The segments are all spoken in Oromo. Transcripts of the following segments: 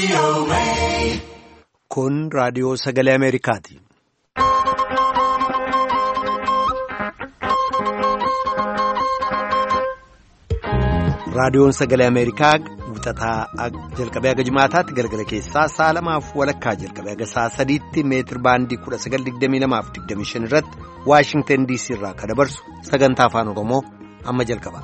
Kun raadiyoo sagalee Ameerikaati. Raadiyoon sagalee Ameerikaa wixataa jalqabee haga jimaataatti galgala keessaa sa'a 2:00 jalqabee haga sa'a 3tti meetir baandii 1922-25 irratti Waashingtan DC irraa kan dabarsu sagantaa afaan Oromoo amma jalqaba.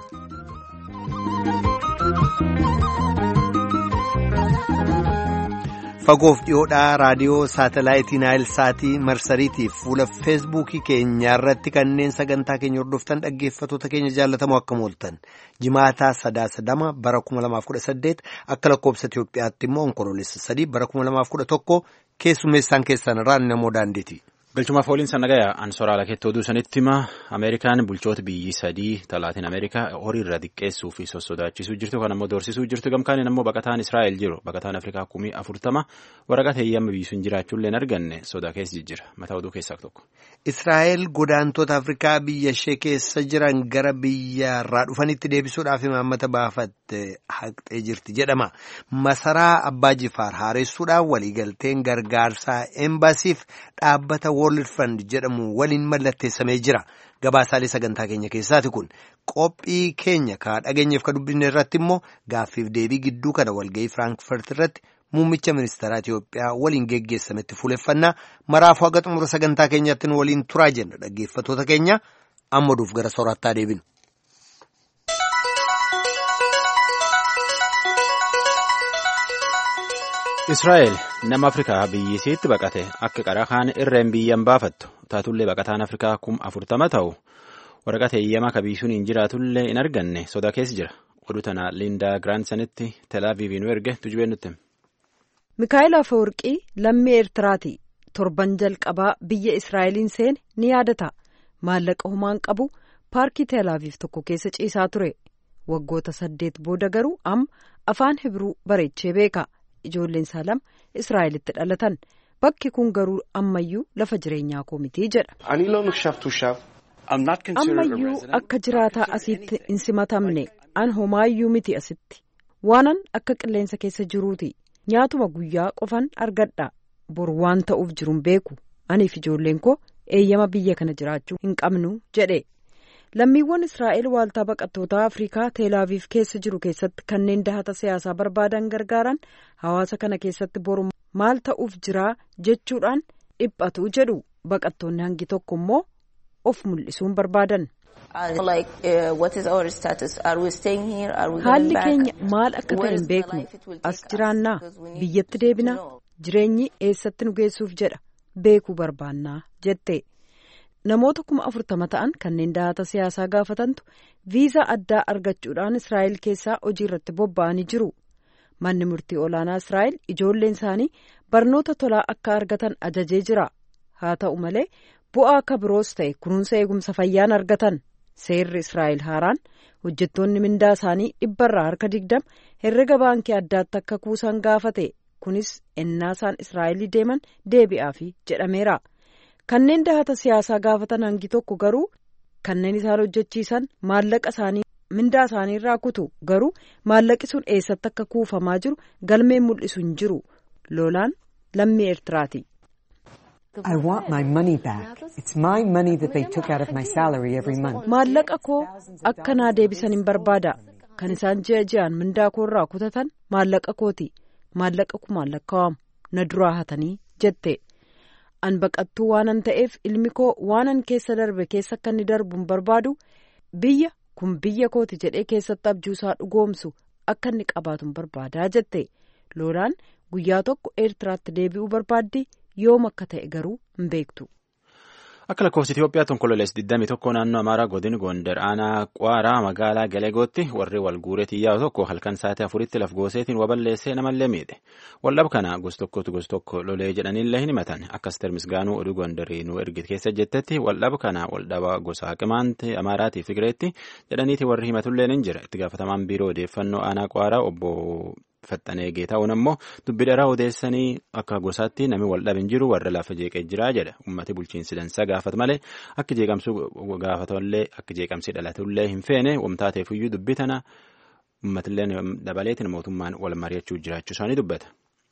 Fagoof dhiyoodhaa raadiyoo saatalaayitii Naayil Saatii marsariitiif fuula feesbuukii keenyaa irratti kanneen sagantaa keenya hordoftan dhaggeeffattoota keenya jaallatamoo akkam ooltan jimaataa 9 bara 2018 akka lakkoobsa Itoophiyaatti immoo onkoloolessa 3 bara 2011 keessummeessaan keessan irraa namoo daandeeti. Galchumaaf ooliin sannagaya ansoraala keettoo duusanitti hima Ameerikaan bulchoota biyyi 3 talaatiin Ameerikaa horii irraa xiqqeessuu fi sossodaachisuu jirtu kan ammoo doorsisuu jirtu gamkaaniin ammoo baqataan Israa'el jiru baqataan Afrikaa 40,000 waraqata heeyyama biyyisuun jiraachuullee hin arganne sodaa keessa jijjira mataa oduu keessaa tokko. Israa'el godaantota Afrikaa biyya ishee keessa jiran gara biyyaarraa dhufanitti deebisuudhaaf imaammata baafatte haqxee jirti jedhama. Masaraa Abbaa Jifaar haaressuudhaan waliigalteen gargaarsaa embaasiif dhaabbata World Fund jedhamu waliin mallatteessamee jira. Gabaasaalee sagantaa keenya keessaati kun qophii keenya ka dhageenyeef ka dubbisne irratti immoo gaaffiif deebii gidduu kana walgahii Firaankiifurt irratti muummicha ministeeraa Itoophiyaa waliin geggeessametti fuuleffannaa maraafuu haga xumura sagantaa keenyaatti waliin turaa jenna dhaggeeffattoota keenya amma duuf gara soorattaa deebinu. Israa'el nama Afrikaa biyyisiitti baqate akka qara kaan irreen biyyan baafattu taatullee baqataan Afrikaa 40,000 ta'u waraqata heeyyamaa kabiisuun hin jiraatullee hin arganne sodaa keessa jira. Oduu tana Lindaa Giraansanitti Telaaviiviin erge tujubeen nutti. Mikaa'el Afeworqii lammii Eertiraati. Torban jalqabaa biyya Israa'eliin seene ni yaadata. Maallaqa humaan qabu paarkii Telaaviif tokko keessa ciisaa ture. Waggoota 8 booda garuu amma afaan Hibruu bareechee beeka. Ijoolleen isaa 2 Israa'elitti dhalatan. Bakki kun garuu ammayyuu lafa jireenyaa koo miti jedha. Ammayyuu akka jiraataa asitti hin simatamne an homaayyuu miti asitti. Waanan akka qilleensa keessa jiruuti. Nyaatuma guyyaa qofan argadha. Bor waan ta'uuf jiruun beeku. Aniif ijoolleen koo eeyyama biyya kana jiraachuu hin qabnu jedhe. Lammiiwwan Israa'el waaltaa baqattootaa Afrikaa Teelaaviif keessa jiru keessatti kanneen dahata siyaasaa barbaadan gargaaran hawaasa kana keessatti boru maal ta'uuf jiraa jechuudhaan dhiphatu jedhu baqattoonni hangi tokko immoo of mul'isuun barbaadan. Haalli keenya maal akka ta'e hin beeknu as jiraannaa biyyatti deebinaa jireenyi eessatti nu geessuuf jedha beekuu barbaannaa jette. Namoota 40,000 ta'an kanneen dahata siyaasaa gaafatantu viizaa addaa argachuudhaan Israa'el keessaa hojii irratti bobba'anii jiru. Manni murtii olaanaa Israa'el ijoolleen isaanii barnoota tolaa akka argatan ajajee jira. Haa ta'u malee bu'aa akka biroos ta'e kunuunsa eegumsa fayyaan argatan. Seerri Israa'el haaraan hojjettoonni mindaa isaanii 100% herrega baankii addaatti akka kuusan gaafate. Kunis ennaa isaan Israa'el deeman deebi'aafi jedhameera. Kanneen dahata siyaasaa gaafatan hangi tokko garuu kanneen isaan hojjechiisan maallaqa isaanii mindaa isaanii irraa kutu garuu maallaqi sun eessatti akka kuufamaa jiru galmeen mul'isu hin jiru. Lolaan lammii Eertiraati. Maallaqa koo akka naa deebisan hin barbaada. Kan isaan ji'a ji'aan mindaa koo irraa kutatan maallaqa kooti. Maallaqa kumaan lakkaa'amu na duraa hatanii jette. An baqattuu waanan ta'eef ilmi koo waanan keessa darbe keessa akka inni darbu hin barbaadu biyya kun biyya kooti jedhee keessatti abjuusaa dhugoomsu akka inni qabaatu hin barbaadaa jette. Lolaan guyyaa tokko Eertiraatti deebi'uu barbaaddi yoom akka ta'e garuu hin beektu. Akka lakkoofsa Itoophiyaatti onkoloolessa 21 naannoo Amaaraa godina Gondar aanaa Qwaaraa magaalaa Galeegootti warri wal guureetii yaa'u tokko halkan sa'aatii 4tti lafgooseetiin waballeessee namallee miidhe. Waldhaba kana gosa tokko lolee jedhaniillee hin himatan. Akkas Termisgaanuu oduu Gondarii nu ergite keessa jettetti waldhaba kana waldhaba gosa Qimaanti Amaaraatii Figireetti jedhaniiti warri himatullee hin jira. Itti gaafatamaan biiroo odeeffannoo aanaa Qwaaraa obbo Faxxanee Geetaa'uun ammoo dubbii dharaa odeessanii akka gosaatti namni waldhabe hin jiru warra lafa jeeqee jira jedha. Uummati bulchiinsi dansaa gaafatu malee akka jeeqamsuu gaafatullee akka jeeqamsii dhalatullee hin feene wamtaateefuyyuu dubbii tana uummatillee dabaleetiin mootummaan wal mari'achuu jiraachuu isaanii dubbata.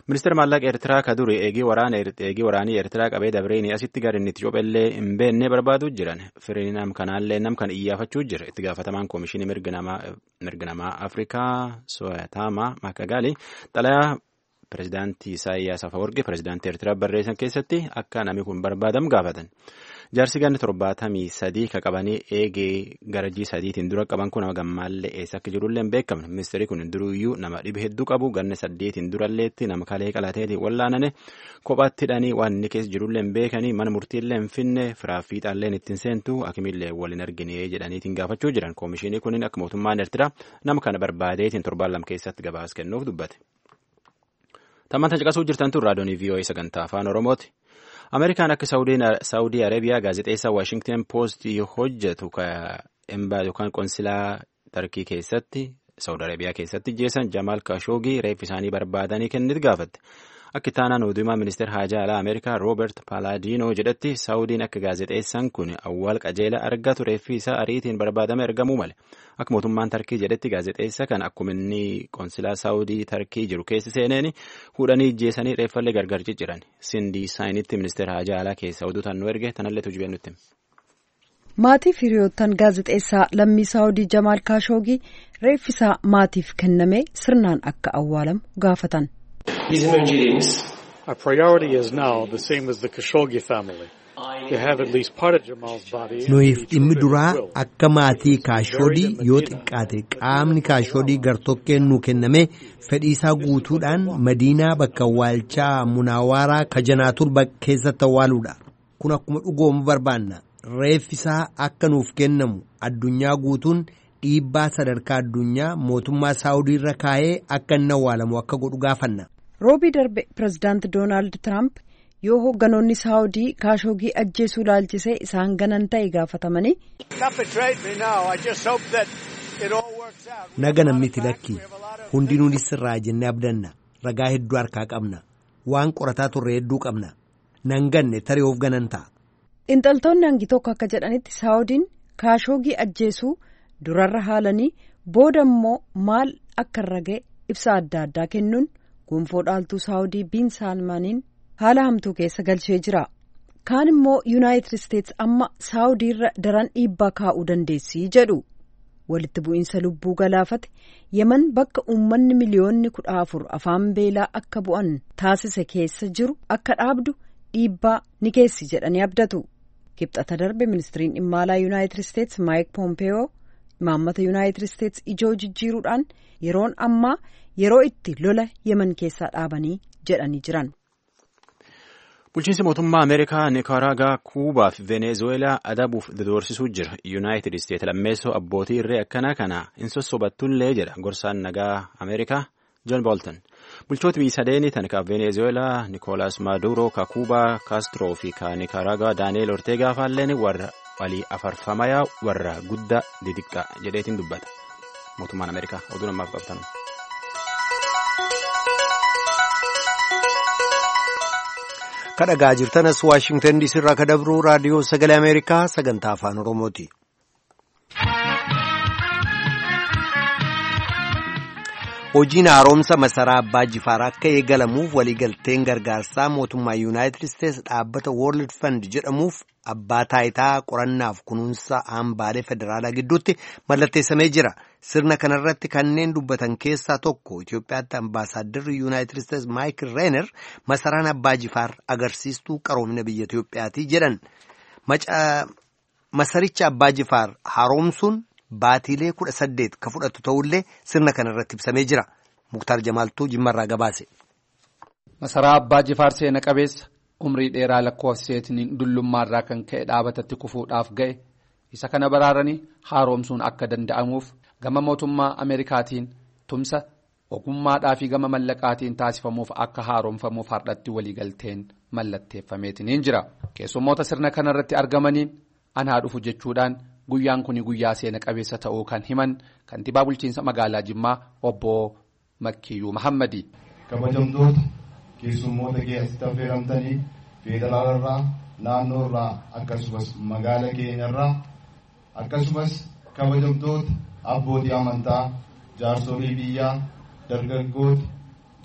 Ministeera maallaqa Eertiraa ka duri eegii waraanii Eertiraa qabee dabreenii asitti gara inni itti cophellee hin beekne barbaaduu jiran. Firii nam kanaallee nam kan iyyaafachuu jira. Itti gaafatamaan Koomishinii mirga namaa Afrikaa Soyataama Makagaali xalayaa pireezidaantii Isaayyaas Afeworqi pireezidaantii Eertiraa barreessan keessatti akka namni kun barbaadamu gaafatan. Jaarsi ganni 73 ka qabanii eegee garajii 3tiin dura qaban kun nama gammaallee eessa akka jirullee hin beekamne. Ministeerri kun duruyyuu nama dhibe hedduu qabu ganni 8tiin duralleetti nama kalee qalateetiin wallaanane kophaatti hidhanii waan inni keessa jirullee hin beekanii mana murtiillee hin finne firaaffiixaallee ittiin seentu akimillee waliin argine jedhaniitiin gaafachuu jiran. Koomishinii kunin akka mootummaan Eertiraa nama kana barbaadeetiin 7 keessatti gabaas kennuuf dubbate. Tammantan caqasuu jirtan tun raadiyoonii VOA sagantaa afaan Oromooti. Ameerikaan akka Saawudii Arabiyaa gaazexeessaa Waashingten Poost hojjetu yookaan konsilaa Tarkii keessatti Saawudii Arabiyaa keessatti jeessan Jamaal Kashoogii reeffi isaanii barbaadanii kennit gaafatte. Akka taanaan oduumaa ministeera haajaa alaa Ameerikaa Roobert Paalaadiinoo jedhetti Saawudiin akka gaazexeessaan kun awwaal qajeela argatu reeffi isaa ariitiin barbaadame argamuu male. Akka mootummaan Tarkii jedhetti gaazexeessa kan akkuma inni konsilaa Saawudii Tarkii jiru keessa seeneen hudhanii ijjeessanii reeffallee gargar cicciran. Sindii Saayinitti ministeera haajaa alaa keessa oduu tannuu erge tanallee tujubeen nutti. Maatiif hiriyoottan gaazexeessaa lammii Saawudii Jamaal Kaashoogii reeffisaa maatiif kenname sirnaan akka awwaalamu gaafatan. Our priority is now the same as the Khashoggi family. To have at least part of Jamal's body. Nuuf dhimmi duraa akka maatii Kaashoogii yoo xiqqaate qaamni Kaashoogii gartokkeen nu kenname fedhiisaa guutuudhaan Madiinaa bakka awwaalchaa Munaawaraa Kajanaatur keessatti awwaaluudha. Kun akkuma dhugoomu barbaanna. Reeffisaa akka nuuf kennamu addunyaa guutuun dhiibbaa sadarkaa addunyaa mootummaa Saawudii irra kaa'ee akka inni awwaalamu akka godhu gaafanna. Roobii darbe pireezidaanti Doonaald Tiraamp yoo hoogganoonni Saawudii Kaashoogii ajjeesuu laalchisee isaan ganan ta'e gaafatamanii. Naganan miti lakki hundinuunis irraa jennee abdanna ragaa hedduu harkaa qabna waan qorataa turre hedduu qabna nan ganne tarii of ganan ta'a. Intaltoonni hangi tokko akka jedhanitti Saawudiin Kaashoogii ajjeesuu durarra haalanii booda immoo maal akka irra ga'e ibsa adda addaa kennuun gonfoo dhaaltuu Saawudii Biin Saalmaaniin haala hamtuu keessa galchee jira. Kaan immoo Yuunaayitid Isteets amma Saawudii irra daran dhiibbaa kaa'uu dandeessii jedhu. Walitti bu'iinsa lubbuu galaafate Yemen bakka uummanni miliyoonni 14 afaan beelaa akka bu'an taasise keessa jiru akka dhaabdu dhiibbaa ni keessi jedhanii abdatu. Kibxata darbe ministiriin dhimma alaa Yuunaayitid Isteets Maayik Poompeyoo imaammata Yuunaayitid Isteets ijoo jijjiiruudhaan yeroon ammaa yeroo itti lola Yemen keessaa dhaabanii jedhanii jiran. Bulchiinsi mootummaa Ameerikaa Nikaraagaa, Kuubaa fi Venezuelaa adabuuf doorsisuu jira. Yuunaayitid Isteets lammeessoo abbootii irree akkana kana hin sossobattullee jedha gorsaan nagaa Ameerikaa John Bolton. Bulchooti biyya sadeenii tan ka Venezuelaa Nicolas Maduro, ka Kuubaa Castro fi ka Nikaraagaa Daniel Ortega faalleen warra walii afarfamayaa warra guddaa didiqqaa jedheetiin dubbata. Mootummaan Ameerikaa oduu namaaf qabatan. Kadhagaa jirtanas Waashingtan DC irraa kadabruu raadiyoo sagalee Ameerikaa sagantaa afaan Oromooti. Hojiin haaromsa masaraa Abbaa Jifaar akka eegalamuuf waliigalteen gargaarsaa mootummaa Yuunaayitid Isteets dhaabbata World Fund jedhamuuf abbaa taayitaa qorannaaf kunuunsa hambaalee federaalaa gidduutti mallatteessamee jira. Sirna kanarratti kanneen dubbatan keessaa tokko Itoophiyaatti ambaasaadarri Yuunaayitid Isteets Maayikil Reener masaraan Abbaa Jifaar agarsiistuu qaroomina biyya Itoophiyaati jedhan. Masaricha Abbaa Jifaar haaromsuun baatiilee 18 ka fudhatu ta'ullee sirna kanarratti ibsamee jira. Muktaar Jamaaltuu Jimmarraa gabaase. Masaraa Abbaa Jifaar seena qabeessa umrii dheeraa lakkoofseetiin dullummaarraa kan ka'e dhaabatatti kufuudhaaf ga'e isa kana baraaranii haaromsuun akka danda'amuuf gama mootummaa Ameerikaatiin tumsa ogummaadhaa fi gama mallaqaatiin taasifamuuf akka haaromfamuuf hardhatti waliigalteen mallatteeffameetiin jira. Keessummoota sirna kanarratti argamaniin anaa dhufu jechuudhaan guyyaan kun guyyaa seena qabeessa ta'uu kan himan kantiibaa bulchiinsa magaalaa Jimmaa obbo Makkiyyuu Mahammadi. Kabajamtoota keessummoota keessatti affeeramtanii federaalarraa naannoorraa akkasumas magaala keenyarraa akkasumas kabajamtoota abbootii amantaa jaarsolii biyyaa dargaggoota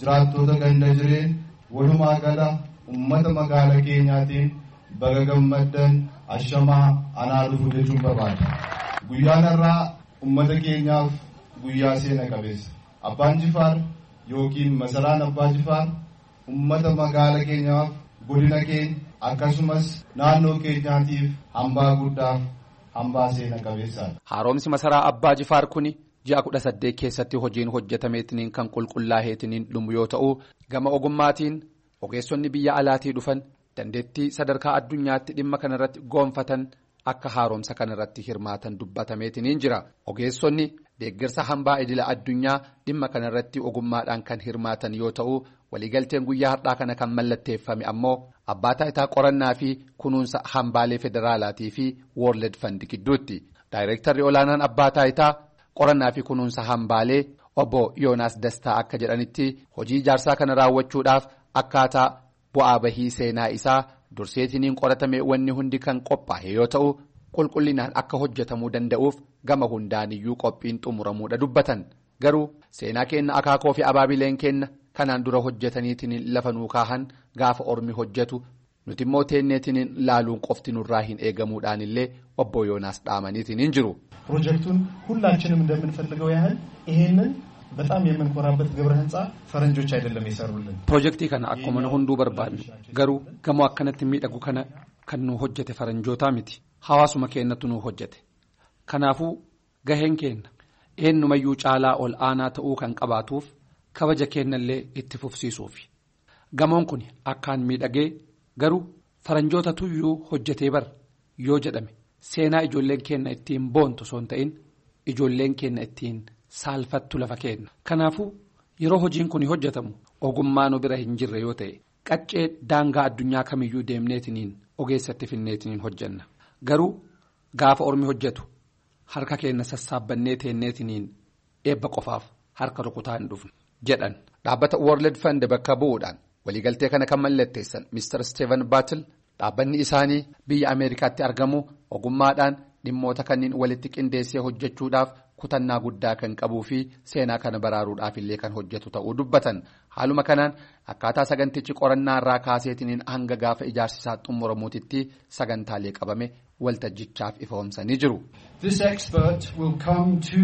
jiraattoota ganda jireen walumaa gala ummata magaalaa keenyaatiin baga gammaddan ashamaa anaa dhufu jechuun barbaada. Guyyaan irraa ummata keenyaaf guyyaa seena qabeessa. Abbaan Jifaar yookiin masaraan Abbaa Jifaar ummata magaalaa keenyaaf godina keenya akkasumas naannoo keenyaatiif hambaa guddaaf hambaa seena qabeessaadha. Haaromsi masaraa Abbaa Jifaar kuni ji'a 18 keessatti hojiin hojjetameetiniin kan qulqullaa'eetiniin dhumu yoo ta'u gama ogummaatiin ogeessonni biyya alaatii dhufan dandeettii sadarkaa addunyaatti dhimma kanarratti goonfatan akka haaromsa kanarratti hirmaatan dubbatameetiniin jira. Ogeessonni deeggarsa hambaa idila addunyaa dhimma kanarratti ogummaadhaan kan hirmaatan yoo ta'u waliigalteen guyyaa har'aa kana kan mallatteeffame ammoo abbaa taayitaa qorannaa fi kunuunsa hambaalee federaalaatii fi World Fund gidduutti. Daayireektarri olaanaan abbaa taayitaa qorannaa fi kunuunsa hambaalee obbo Yoonaas Dastaa akka jedhanitti hojii ijaarsaa kana raawwachuudhaaf akkaataa bu'aa bahii seenaa isaa durseetiniin qoratame wanni hundi kan qophaa'e yoo ta'u qulqullinaan akka hojjetamuu danda'uuf gama hundaaniyyuu qophiin xumuramuudha dubbatan. Garuu seenaa keenna akaakoo fi abaabileen keenna kanaan dura hojjetaniitiin lafa nuu kaahan gaafa ormi hojjetu nuti immoo teenneetiin laaluun qofti nurraa hin eegamuudhaan illee obbo Yoonaas dhaamaniitiin jiru. ፕሮጀክቱን ሁላችንም እንደምንፈልገው ያህል ይሄንን በጣም የምንኮራበት ግብረ ህንጻ ፈረንጆች አይደለም የሰሩልን ፕሮጀክቲ kana akkuma hunduu barbaadne garuu gamoo akkanatti miidhagu kana kan nu hojjete faranjoota miti hawaasuma keenyatu nu hojjete kanaafuu gaheen keenya eenyumayyuu caalaa ol aanaa ta'uu kan qabaatuuf kabaja keenyallee itti fufsiisuuf gamoon kun akkaan miidhagee garuu faranjoota tuyyuu hojjetee bar yoo jedhame seenaa ijoolleen keenya ittiin boontu osoo hin ta'in ijoolleen keenya ittiin saalfattu lafa keenya. Kanaafuu yeroo hojiin kun hojjetamu ogummaa nu bira hin jirre yoo ta'e qaccee daangaa addunyaa kamiyyuu deemneetiniin ogeessatti finneetiniin hojjenna. Garuu gaafa ormi hojjetu harka keenya sassaabannee teenneetiniin eebba qofaaf harka rukutaa hin dhufne jedhan. Dhaabbata World Fund bakka bu'uudhaan waliigaltee kana kan mallatteessan Mr. Steven Battle dhaabbanni isaanii biyya Ameerikaatti argamu ogummaadhaan dhimmoota kanneen walitti qindeessee hojjechuudhaaf kutannaa guddaa kan qabuu fi seenaa kana baraaruudhaaf illee kan hojjetu ta'uu dubbatan. Haaluma kanaan akkaataa sagantichi qorannaa irraa kaaseetiniin hanga gaafa ijaarsisaa xumuramuutitti sagantaalee qabame waltajjichaaf ifoomsanii jiru. This expert will come to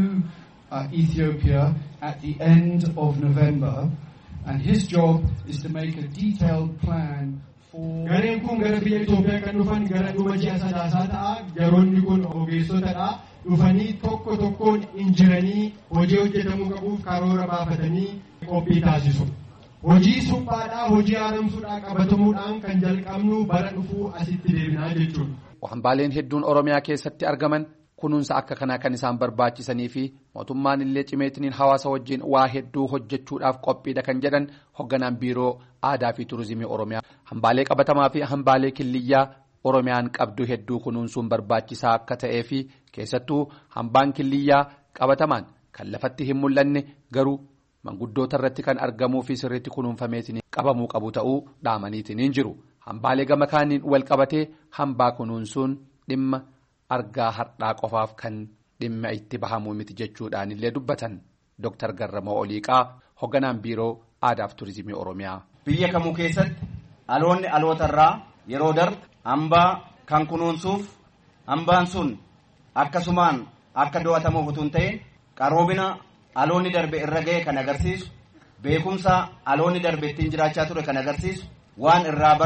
Ethiopia at the end of November and his job is to make a detailed plan. Gareen kun gara biyya Itoophiyaa kan dhufan gara dhuma ji'a sadaasaa ta'a. Garoonni kun ogeessotadha. Dhufanii tokko tokkoon injiranii hojii hojjetamuu qabuuf karoora baafatanii qophii taasisu. Hojii suphaadhaa, hojii haaromsuudhaa qabatamuudhaan kan jalqabnu bara dhufuu asitti deebinaa jechuudha. Hambaaleen hedduun Oromiyaa keessatti argaman kunuunsa akka kanaa kan isaan barbaachisanii fi mootummaan illee cimeetiniin hawaasa wajjin waa hedduu hojjechuudhaaf qophiidha kan jedhan hoogganaan biiroo aadaa fi turizimii Oromiyaa. Hambaalee qabatamaa fi hambaalee killiyyaa Oromiyaan qabdu hedduu kunuunsuun barbaachisaa akka ta'ee fi keessattuu hambaan killiyyaa qabatamaan kan lafatti hin mul'anne garuu manguddoota irratti kan argamuu fi sirriitti kunuunfameetiin qabamuu qabu ta'uu dhaamaniitiin jiru. Hambaalee gama kaaniin wal qabatee hambaa kunuunsuun dhimma argaa har'aa qofaaf kan dhimma itti bahamuu miti jechuudhaan illee dubbatan. Dr. Garramoo Oliiqaa hoogganaan biiroo aadaa fi turizimii Oromiyaa. Biyya kamuu keessatti aloonni alootarraa yeroo darbu hambaa kan kunuunsuuf hambaan sun akkasumaan akka do'atamuuf utuu hin ta'in qaroomina aloonni darbe irra ga'e kan agarsiisu beekumsa aloonni darbe ittiin jiraachaa ture kan agarsiisu waan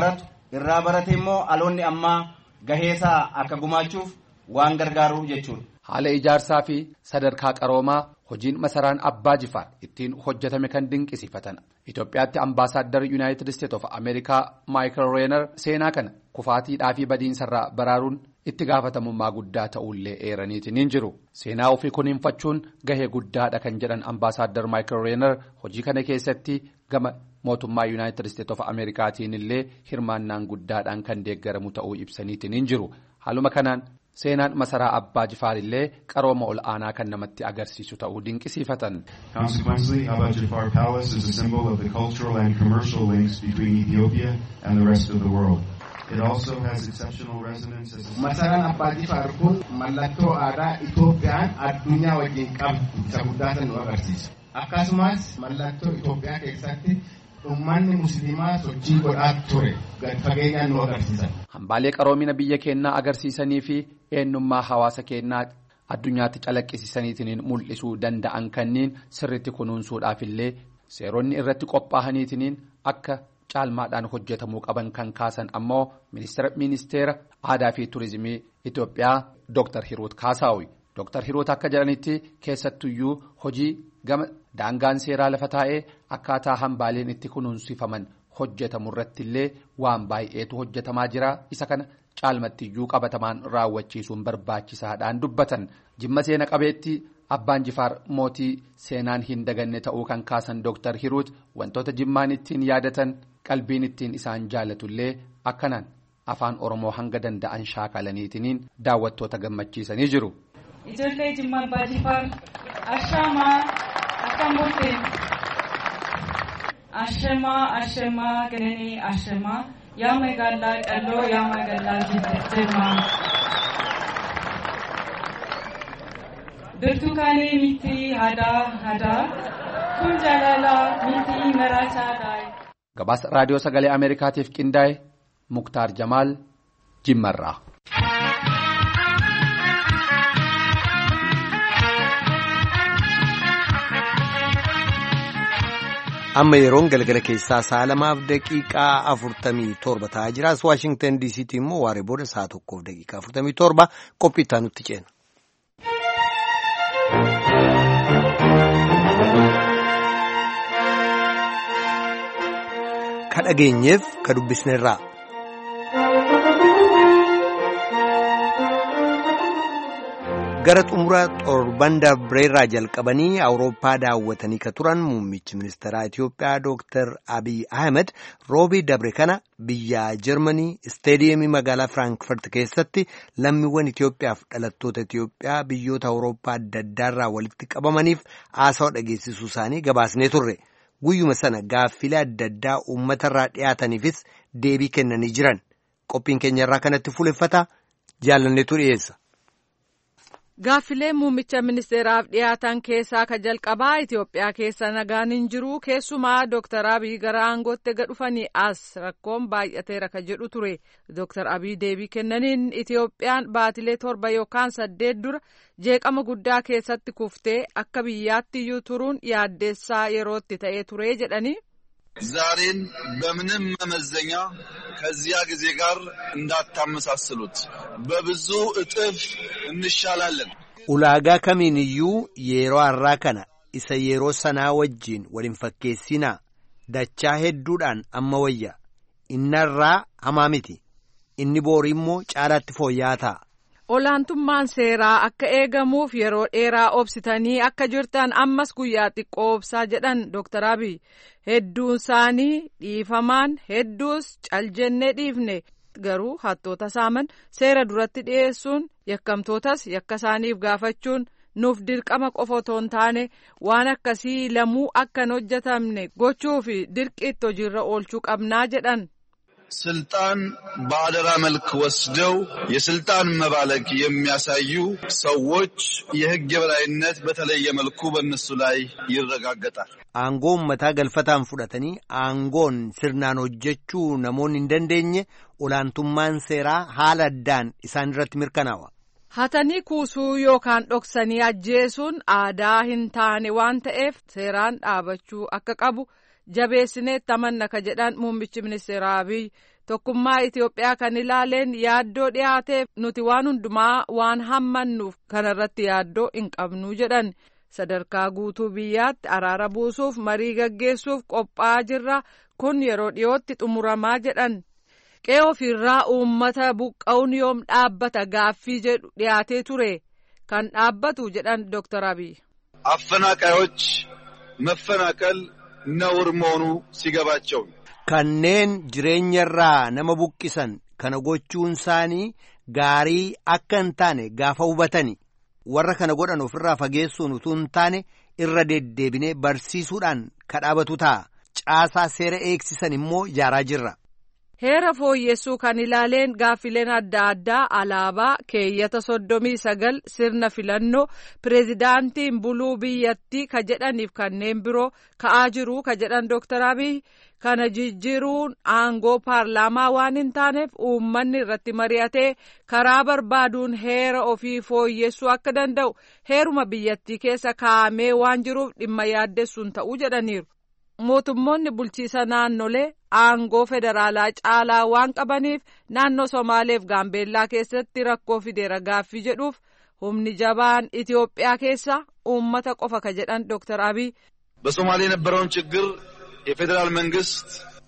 irraa barate immoo aloonni ammaa gaheesaa akka gumaachuuf waan gargaaruuf jechuudha. Haala ijaarsaa fi sadarkaa qaroomaa hojiin masaraan Abbaa Jifaar ittiin hojjetame kan dinqisiifatan. Itoophiyaatti ambaasaaddar Yuunaayitid Isteet of Ameerikaa Maayikal Reenar seenaa kana kufaatiidhaa fi badiinsarraa baraaruun itti gaafatamummaa guddaa ta'ullee eeraniitiin jiru. Seenaa ofii kunuunfachuun gahee guddaadha kan jedhan ambaasaaddar Maayikal Reenar hojii kana keessatti gama mootummaa Yuunaayitid Isteet of Ameerikaatiin illee hirmaannaan guddaadhaan kan deeggaramu ta'uu ibsaniitiin jiru. Haaluma kanaan seenaan masaraa Abbaa Jifaar illee qarooma ol aanaa kan namatti agarsiisu ta'uu dinqisiifatan. Consequently, Abba Jifar Palace is a symbol of the cultural and commercial links between Ethiopia and the rest of the world. It also has exceptional resonance as a Masaraan Abbaa Jifaar kun mallattoo aadaa Itoophiyaan addunyaa wajjin qabdu isa guddaa nu agarsiisa. akkasumas mallattoo Itoophiyaa keessatti ummanni musliimaa sochii godhaa ture gad fageenyaan nu agarsiisan. Hambaalee qaroomina biyya keenyaa agarsiisanii fi eenyummaa hawaasa keenyaa addunyaatti calaqqisiisaniitiin mul'isuu danda'an kanneen sirriitti kunuunsuudhaaf illee seeronni irratti qophaa'aniitiin akka caalmaadhaan hojjetamuu qaban kan kaasan ammoo ministeera aadaa fi turizimii Itoophiyaa Dr. Hiruut Kaasaawi. Dr. Hiruut akka jedhanitti keessattuyyuu hojii gama daangaan seeraa lafa taa'ee akkaataa hambaaleen itti kunuunsifaman hojjetamu irratti illee waan baay'eetu hojjetamaa jira. Isa kana caalmattiyyuu qabatamaan raawwachiisuun barbaachisaadhaan dubbatan. Jimma seena qabeetti Abbaan Jifaar mootii seenaan hin daganne ta'uu kan kaasan Dr. Hiruut wantoota Jimmaan ittiin yaadatan qalbiin ittiin isaan jaalatullee akkanaan afaan Oromoo hanga danda'an shaakalaniitiin daawwattoota gammachiisanii jiru. Ijoollee Jimma Abbaa Jifaar ashaamaa akkam bulteen ashamaa gananii ashamaa yaa magaalaa qalloo yaa magaalaa Jimmaa birtukaanii miti hadaa kun jaalalaa miti maraachaadhaa. Gabaasa raadiyoo sagalee Ameerikaatiif qindaa'e Muktaar Jamaal Jimmarraa. Amma yeroon galgala keessaa 2:47 ta'aa jira. Waashingtan DC'tti immoo waaree booda 1:47 qophii itti aanutti ceena. Ka dhageenyeef ka dubbisneerraa. Gara xumura torban darbeerraa jalqabanii Awurooppaa daawwatanii ka turan muummichi ministeeraa Itoophiyaa Dr. Abiy Ahmed roobii dabre kana biyya Jarmanii isteediyeemii magaalaa Firaankiifurt keessatti lammiiwwan Itoophiyaaf dhalattoota Itoophiyaa biyyoota Awurooppaa adda addaarraa walitti qabamaniif haasawaa dhageessisuu isaanii gabaasnee turre. Guyyuma sana gaaffilee adda addaa uummatarraa dhiyaataniifis deebii kennanii jiran. Qophiin keenyarraa kanatti fuuleffata jaalanneetu dhiyeessa. Gaaffilee muummicha ministeeraaf dhiyaatan keessaa ka jalqabaa Itoophiyaa keessa nagaan hin jiru keessumaa Dr. Abiy gara aangootti dhufanii as rakkoon baay'ateera ka jedhu ture. Dr. Abiy deebii kennaniin Itoophiyaan baatilee 7 yookaan 8 dura jeeqama guddaa keessatti kuftee akka biyyaatti iyyuu turuun yaaddeessaa yerootti ta'ee ture jedhanii. ዛሬን በምንም መመዘኛ ከዚያ ጊዜ ጋር እንዳታመሳስሉት በብዙ እጥፍ እንሻላለን. Ulaagaa kamiin iyyuu yeroo har'aa kana isa yeroo sanaa wajjiin waliin fakkeessinaa dachaa hedduudhaan amma wayya innarraa hamaa miti inni boorii immoo caalaatti fooyya'aa ta'a. Olaantummaan seeraa akka eegamuuf yeroo dheeraa obsitanii akka jirtan ammas guyyaa xiqqoo obsaa jedhan Dr. Abiy hedduun isaanii dhiifamaan hedduus caljennee dhiifne garuu hattoota saaman seera duratti dhiyeessuun yakkamtootas yakka isaaniif gaafachuun nuuf dirqama qofa otoo hin taane waan akkasii lamuu akka hin hojjetamne gochuu fi dirqiitti hojiirra oolchuu qabnaa jedhan. ስልጣን በአደራ መልክ ወስደው የስልጣን መባለግ የሚያሳዩ ሰዎች የሕግ የበላይነት በተለየ መልኩ በእነሱ ላይ ይረጋገጣል። aangoon mataa galfataan fudhatanii aangoon sirnaan hojjechuu namoonni hin dandeenye olaantummaan seeraa haala addaan isaan irratti mirkanaawa. Hatanii kuusuu yookaan dhoksanii ajjeesuun aadaa hin taane waan ta'eef seeraan dhaabachuu akka qabu jabeessinee tamanna ka jedhan muummichi ministeeraa Abiy tokkummaa Itoophiyaa kan ilaaleen yaaddoo dhiyaateef nuti waan hundumaa waan hammannuuf kanarratti yaaddoo hin qabnu jedhan. Sadarkaa guutuu biyyaatti araara buusuuf marii gaggeessuuf qophaa'aa jirra kun yeroo dhiyootti xumuramaa jedhan. Qe'ee ofirraa uummata buqqa'uun yoom dhaabbata gaaffii jedhu dhiyaatee ture kan dhaabbatu jedhan Dr. Abiy. አፈናቃዮች መፈናቀል ነውር መሆኑ ሲገባቸው kanneen jireenyarraa nama buqqisan kana gochuun isaanii gaarii akka hin taane gaafa hubatani warra kana godhan ofirraa fageessuun utuu hin taane irra deddeebinee barsiisuudhaan kadhaabatu ta'a caasaa seera eegsisan immoo ijaaraa jirra. heera fooyyessuu kan ilaaleen gaaffileen adda addaa alaabaa keeyyata 39 sirna filannoo pireezidaantiin buluu biyyattii ka jedhaniif kanneen biroo ka'aa jiru ka jedhan Dr. Abiy kana jijjiiruun aangoo paarlaamaa waan hin taaneef uummanni irratti mari'atee karaa barbaaduun heera ofii fooyyessuu akka danda'u heeruma biyyattii keessa kaa'amee waan jiruuf dhimma yaaddessuun ta'uu jedhaniiru. Mootummoonni bulchiisa naannolee aangoo federaalaa caalaa waan qabaniif naannoo Somaaleef Gaambeellaa keessatti rakkoo fideera gaaffii jedhuuf humni jabaan Itoophiyaa keessa uummata qofa ka jedhan Dr. Abiy በሶማሌ የነበረውን ችግር የፌዴራል መንግስት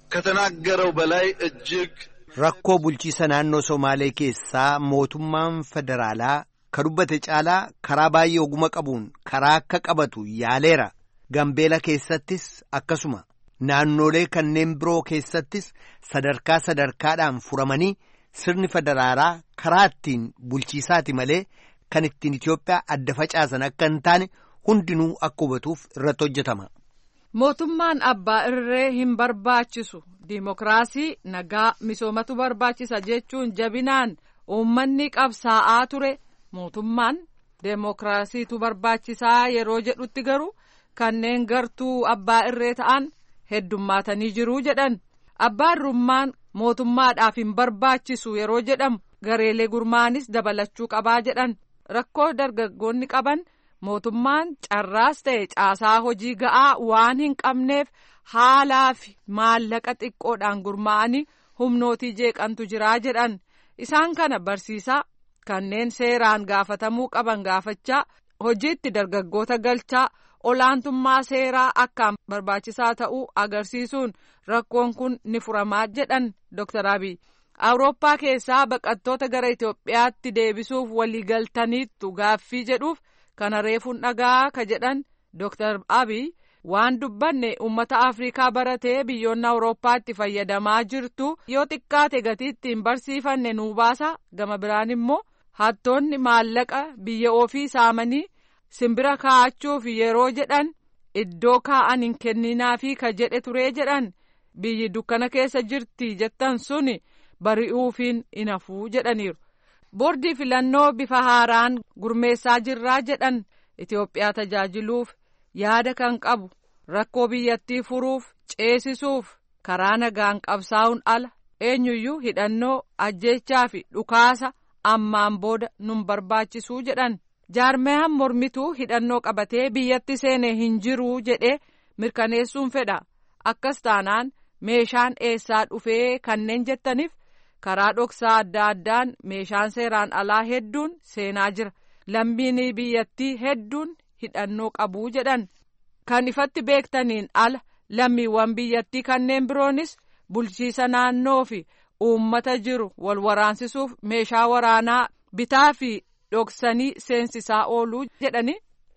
ከተናገረው በላይ እጅግ rakkoo bulchiisa naannoo Somaalee keessaa mootummaan federaalaa ka dubbate caalaa karaa baay'ee oguma qabuun karaa akka qabatu yaaleera. Gambeela keessattis akkasuma naannolee kanneen biroo keessattis sadarkaadhaan furamanii sirni federaalaa karaa ittiin bulchiisaati malee kan ittiin Itoophiyaa adda facaasan akka hin taane hundinuu akka hubatuuf irratti hojjetama. Mootummaan abbaa irree hin barbaachisu diimokiraasii nagaa misoomatu barbaachisa jechuun jabinaan uummanni qabsaa'aa ture. Mootummaan diimokiraasiitu barbaachisaa yeroo jedhutti garuu kanneen gartuu abbaa irree ta'an heddummaatanii jiru jedhan. Abbaa irrummaan mootummaadhaaf hin barbaachisu yeroo jedhamu gareelee gurmaanis dabalachuu qabaa jedhan. Rakkoo dargaggoonni qaban mootummaan carraas ta'e caasaa hojii ga'aa waan hin qabneef haalaa fi maallaqa xiqqoodhaan gurmaa'anii humnootii jeeqantu jiraa jedhan. Isaan kana barsiisaa kanneen seeraan gaafatamuu qaban gaafachaa hojiitti dargaggoota galchaa olaantummaa seeraa akkaan barbaachisaa ta'uu agarsiisuun rakkoon kun ni furamaa jedhan Dr. Abiy. Awurooppaa keessaa baqattoota gara Itoophiyaatti deebisuuf waliigaltaniittu gaaffii jedhuuf kana reefuun dhagaa ka jedhan Dr. Abiy waan dubbanne uummata Afrikaa baratee biyyoonni Awurooppaatti fayyadamaa jirtu yoo xiqqaate gatii ittiin barsiifanne nuu baasa. Gama biraan immoo hattoonni maallaqa biyya ofii saamanii simbira kaa'achuuf yeroo jedhan iddoo kaa'an hin kenninaafi ka jedhe turee jedhan biyyi dukkana keessa jirti jettan suni bari'uufiin inafuu jedhaniiru. Boordii filannoo bifa haaraan gurmeessaa jirraa jedhan Itoophiyaa tajaajiluuf yaada kan qabu rakkoo biyyattii furuuf ceesisuuf karaa nagaan qabsaa'uun ala eenyuyyuu hidhannoo ajjeechaa fi dhukaasa ammaan booda nun barbaachisuu jedhan. Jaarmiyaan mormituu hidhannoo qabatee biyyatti seenee hin jiruu jedhee mirkaneessuun fedha. Akkas taanaan meeshaan eessaa dhufee kanneen jettaniif karaa dhoksaa adda addaan meeshaan seeraan alaa hedduun seenaa jira. Lammiin biyyattii hedduun hidhannoo qabuu jedhan. Kan ifatti beektaniin ala lammiiwwan biyyattii kanneen biroonis bulchiisa naannoo fi uummata jiru wal waraansisuuf meeshaa waraanaa bitaa fi dhoksanii seensisaa ooluu jedhani.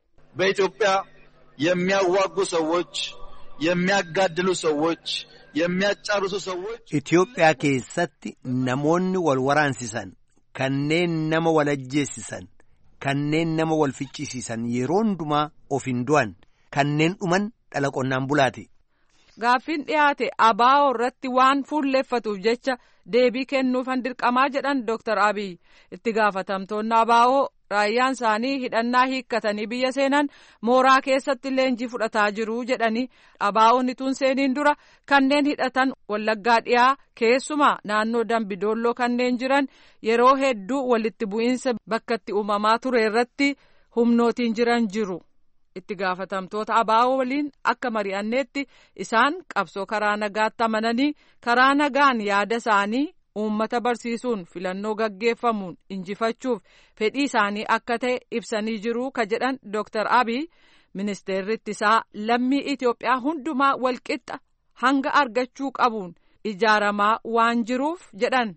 በኢትዮጵያ የሚያዋጉ ሰዎች የሚያጋድሉ ሰዎች የሚያጫርሱ ሰዎች Itoophiyaa keessatti namoonni wal waraansisan kanneen nama wal ajjeessisan kanneen nama wal ficcisiisan yeroo hundumaa of hin du'an kanneen dhuman dhala qonnaan bulaati. Gaaffiin dhiyaate abaa'oo irratti waan fuulleeffatuuf jecha deebii kennuufan dirqamaa jedhan Dr. Abiy. Itti gaafatamtoonni abaa'oo raayyaan isaanii hidhannaa hiikkatanii biyya seenan mooraa keessatti leenjii fudhataa jiru jedhanii abaa'oon ituun seeniin dura kanneen hidhatan Wallaggaa dhiyaa keessumaa naannoo Dambidoolloo kanneen jiran yeroo hedduu walitti bu'iinsa bakkatti uumamaa ture irratti humnootiin jiran jiru. Itti gaafatamtoota abaa'oo waliin akka mari'anneetti isaan qabsoo karaa nagaatti amananii karaa nagaan yaada isaanii uummata barsiisuun filannoo gaggeeffamuun injifachuuf fedhii isaanii akka ta'e ibsanii jiru ka jedhan Dr. Abiy ministeerri ittisaa lammii Itoophiyaa hundumaa walqixa hanga argachuu qabuun ijaaramaa waan jiruuf jedhan.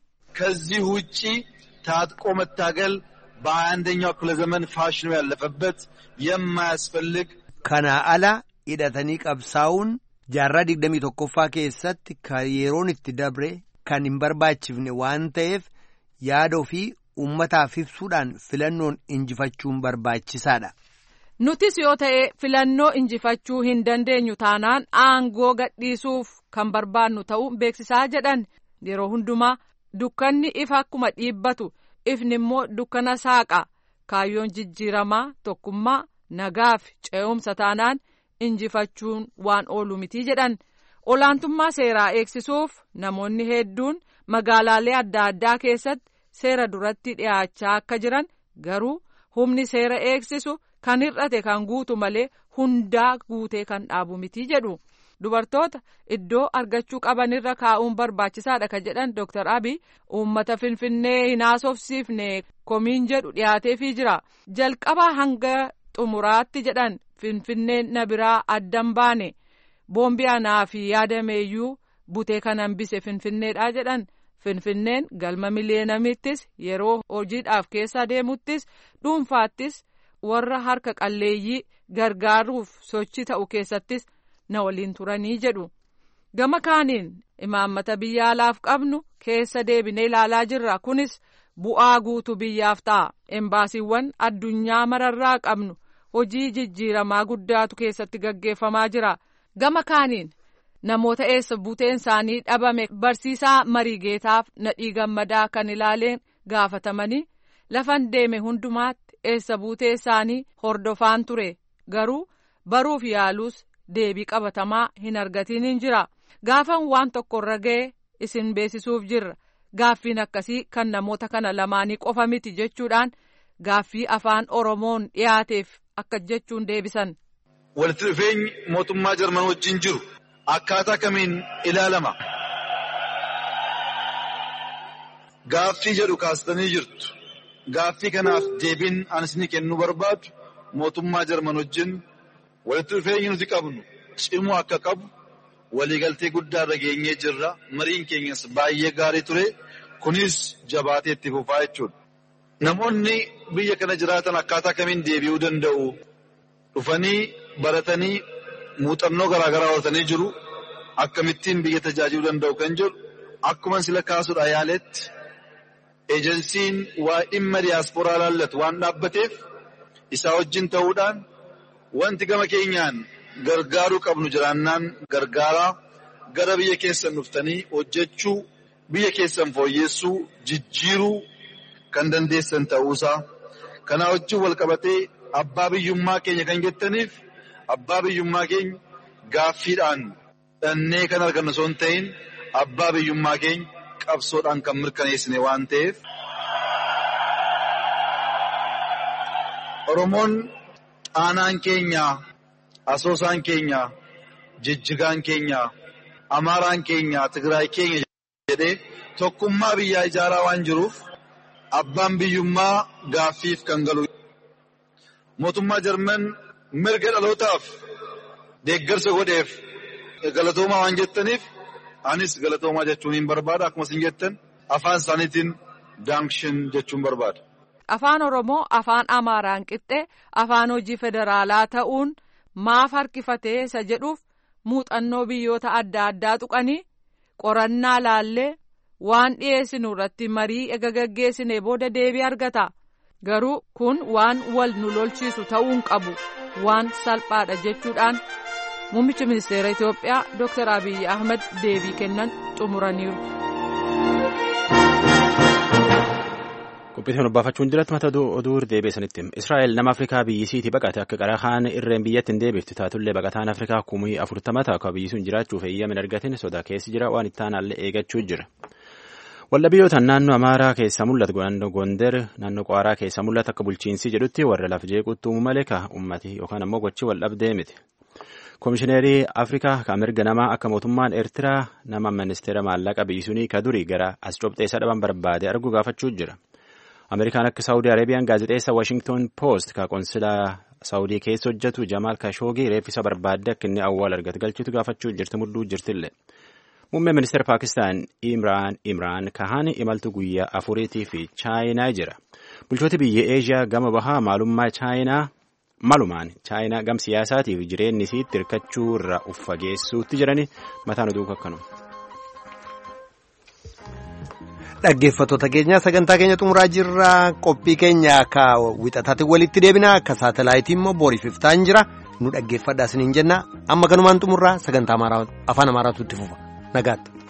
ከዚህ ውጪ ታጥቆ መታገል በ21ኛው ክፍለ ዘመን ፋሽኑ ያለፈበት የማያስፈልግ kana ala hidhatanii qabsaa'uun jaarraa 21ffaa keessatti yeroon itti dabre kan hin barbaachifne waan ta'eef yaada ofii uummataaf ibsuudhaan filannoon injifachuun barbaachisaadha. Nutis yoo ta'e filannoo injifachuu hin dandeenyu taanaan aangoo gadhiisuuf kan barbaannu ta'uu beeksisaa jedhan. yeroo hundumaa dukkanni ifa akkuma dhiibbatu ifni immoo dukkana saaqa kaayyoon jijjiiramaa tokkummaa nagaaf ce'umsa taanaan injifachuun waan oolu miti jedhan. Olaantummaa seeraa eegsisuuf namoonni hedduun magaalaalee adda addaa keessatti seera duratti dhiyaachaa akka jiran garuu humni seera eegsisu kan hir'ate kan guutu malee hundaa guutee kan dhaabu miti jedhu. Dubartoota iddoo argachuu qabanirra kaa'uun barbaachisaadha kan jedhan Dr. Abiy uummata Finfinnee hin haasofsiifne komiin jedhu dhiyaateefii jira. Jalqabaa hanga xumuraatti jedhan Finfinneen na biraa addan baane boombii anaa fi yaadameeyyuu butee kan hambise Finfinneedha jedhan. Finfinneen galma miliyeenamittis yeroo hojiidhaaf keessa deemuttis dhuunfaattis warra harka qalleeyyii gargaaruuf sochii ta'u keessattis na waliin turanii jedhu. Gama kaaniin imaammata biyya alaaf qabnu keessa deebinee ilaalaa jirra. Kunis bu'aa guutuu biyyaaf ta'a. Embaasiiwwan addunyaa mararraa qabnu hojii jijjiiramaa guddaatu keessatti gaggeeffamaa jira. Gama kaaniin namoota eessa buuteen isaanii dhabame barsiisaa Mariigeetaaf Nadhii Gammadaa kan ilaaleen gaafatamanii lafan deeme hundumaatti eessa buutee isaanii hordofaan ture. Garuu baruuf yaaluus deebii qabatamaa hin argatiin hin jira. Gaafan waan tokkorra ga'e isin beeksisuuf jirra. Gaaffiin akkasii kan namoota kana lamaanii qofa miti jechuudhaan gaaffii afaan Oromoon dhiyaateef akka jechuun deebisan. Walitti dhufeenyi mootummaa Jarman wajjin jiru akkaataa kamiin ilaalama? Gaaffii jedhu kaastanii jirtu. Gaaffii kanaaf deebiin ani isinii kennuu barbaadu mootummaa Jarman wajjin walitti dhufeenyi nuti qabnu cimuu akka qabu waliigaltee guddaarra geenyee jirra. Mariin keenyas baay'ee gaarii ture. Kunis jabaatee itti fufaa jechuudha. Namoonni biyya kana jiraatan akkaataa kamiin deebi'uu danda'u? Dhufanii baratanii muuxannoo garaagaraa horatanii jiru. Akkamittiin biyya tajaajiluu danda'u kan jedhu akkuma sila kaasuudha yaaletti eejensiin waa dhimma diyaasporaa laallatu waan dhaabbateef isaa wajjin ta'uudhaan wanti gama keenyaan gargaaruu qabnu jiraannaan gargaaraa gara biyya keessan dhuftanii hojjechuu biyya keessan fooyyessuu jijjiiruu kan dandeessan ta'uusaa kanaa wajjin wal qabatee abbaa biyyummaa keenya kan jettaniif abbaa biyyummaa keenya gaaffiidhaan dhannee kan argannu osoo hin ta'in abbaa biyyummaa keenya qabsoodhaan kan mirkaneessine waan ta'eef Oromoon Aanaan keenya, Asoosaan keenya, Jijjigaan keenya, Amaaraan keenya, Tigraay keenya jedhee tokkummaa biyyaa ijaaraa waan jiruuf abbaan biyyummaa gaaffiif kan galu. Mootummaa Jarman mirga dhalootaaf deeggarsa godheef galatoomaa waan jettaniif anis galatoomaa jechuun hin barbaada. Akkuma isin jettan afaan isaaniitiin daanshin jechuun barbaada. Afaan Oromoo afaan Amaaraan qixxee afaan hojii federaalaa ta'uun maaf harkifatee isa jedhuuf muuxannoo biyyoota adda addaa tuqanii qorannaa laallee waan dhiyeessinu irratti marii ega gaggeessine booda deebii argata. Garuu kun waan wal nu lolchiisu ta'uun qabu waan salphaadha jechuudhaan muummichi ministeera Itoophiyaa Dr. Abiy Ahmed deebii kennan xumuraniiru. Qophiitiin obbaafachuun diratti mata oduu deebiisanitti Israa'el nama Afrikaa biyyisiitii baqate akka qarahaan irreen biyyatti hin deebiftu taatullee baqataan Afrikaa 40,000 ta'a akka biyyisuun jiraachuuf eeyyama hin argatin sodaa keessi jira waan itti aanallee eeggachuu jira. Walla biyyootaan naannoo Amaaraa keessa mul'atu naannoo Gondar naannoo Qaaraa keessa mul'atu akka bulchiinsi jedhutti warra laf jeequutti uumuu malee ka ummati yookaan ammoo gochi wal dhabdee miti. Komishineerii Afrikaa kan mirga namaa akka mootummaan Eertiraa nama ministeera maallaqa biyyisuunii ka durii gara as cobxeessa dhaban barbaade argu gaafachuu jira. Ameerikaan akka Saawudii Araabiyaan gaazexeessa Washington Post ka konsilaa Saawudii keessa hojjetu Jamaal Khashoggi reeffisa barbaadde akka inni awwaal argatu galchitu gaafachuu jirti mudduu jirtillee. Muummeen ministeera Paakistaan Imraan Khan imaltu guyyaa 4 fi Chaayinaa jira. Bulchooti biyya Eeshiyaa gama bahaa malumaan Chaayinaa gam siyaasaatiif jireenyi isiitti hirkachuu irraa uffageessuutti jirani mataan oduu akkanuma. Dhaggeeffattoota keenya sagantaa keenya xumuraa jirra. Qophii keenya akka wixataatti walitti deebina akka saatalaayitii immoo booriif iftaan jira. Nu dhaggeeffadhaa isiniin jenna. Amma kanumaan xumurraa sagantaa afaan Amaaraatu itti fufa. Nagaatti.